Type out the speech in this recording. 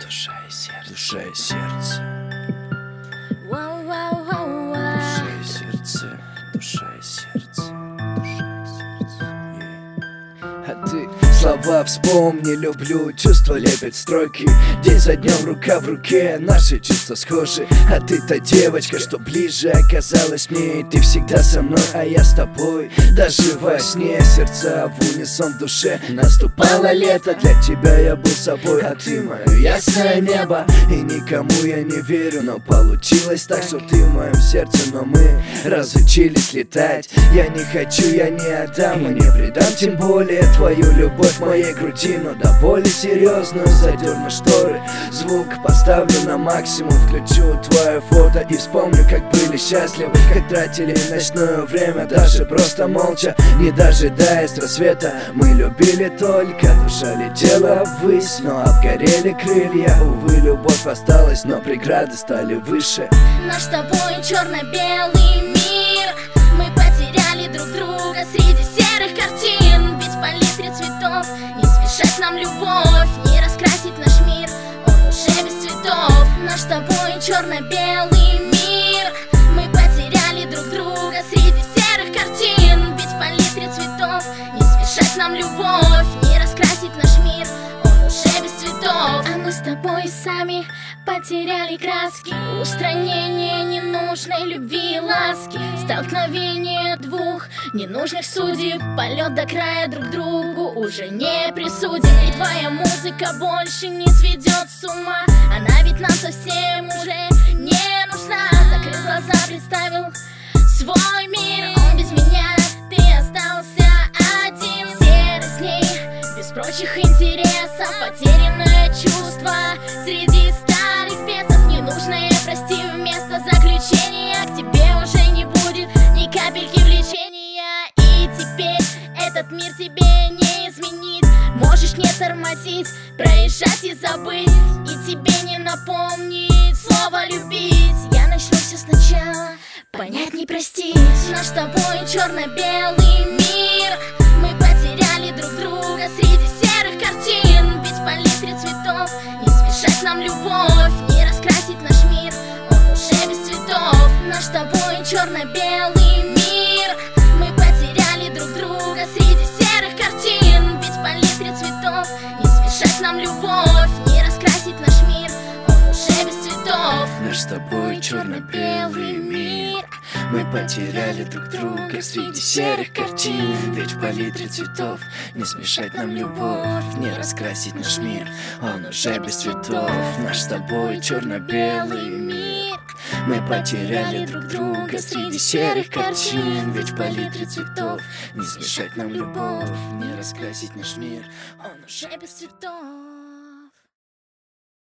Душа и сердце, душа и сердце, Душа и сердце, душа и сердце, душа и сердце. А ты слова вспомни, люблю, чувства лепят строки. День за днем, рука в руке, наши чувства схожи. А ты та девочка, что ближе оказалась мне. И ты всегда со мной, а я с тобой. Даже во сне сердца в унисон в душе. Наступало лето, для тебя я был собой. А ты мое ясное небо, и никому я не верю. Но получилось так, что ты в моем сердце. Но мы разучились летать. Я не хочу, я не отдам и не предам, тем более твою любовь в моей груди. Но до боли серьезную задерну шторы, звук поставлю на максимум, включу твое фото и вспомню, как были счастливы, как тратили ночное время, даже просто молча, не дожидаясь рассвета. Мы любили только, душа летела ввысь, но обгорели крылья. Увы, любовь осталась, но преграды стали выше. Наш с тобой черно-белый мир. Мы потеряли друг друга среди серых картин. Ведь в палитре цветов не смешать нам любовь, не раскрасить наш мир, он уже без цветов. Наш с тобой черно-белый мир. Мы потеряли друг друга среди серых картин. Ведь в палитре цветов не смешать нам любовь, не раскрасить наш мир, он уже без цветов. А мы с тобой сами потеряли краски, устранение ненужной любви и ласки, столкновение двух ненужных судеб, полет до края друг другу уже не присуден. И твоя музыка больше не сведет с ума, она ведь нам совсем уже не нужна. Закрыл глаза, представил свой мир, он без меня, ты остался один. Серость с ней, без прочих интересов, потерянное чувство среди старых песен. Ненужное прости вместо заключения, к тебе уже не будет ни капельки влечения. И теперь этот мир тебе не изменить, можешь не тормозить, проезжать и забыть, и тебе не напомнить слово любить. Я начну все сначала, понять не простить. Наш с тобой черно-белый мир. Мы потеряли друг друга среди серых картин. Ведь в палитре цветов не смешать нам любовь, не раскрасить наш мир, он уже без цветов. Наш с тобой черно-белый мир. Мы потеряли друг друга среди серых картин. Ведь в палитре цветов не смешать нам любовь, не раскрасить наш мир, он уже без цветов. Наш с тобой черно-белый мир. Мы потеряли друг друга среди серых картин. Ведь в палитре цветов не смешать нам любовь, не раскрасить наш мир, он уже без цветов. Наш с тобой черно-белый мир. Мы потеряли друг друга среди серых картин. Ведь в палитре цветов не смешать нам любовь, не раскрасить наш мир, он уже без цветов.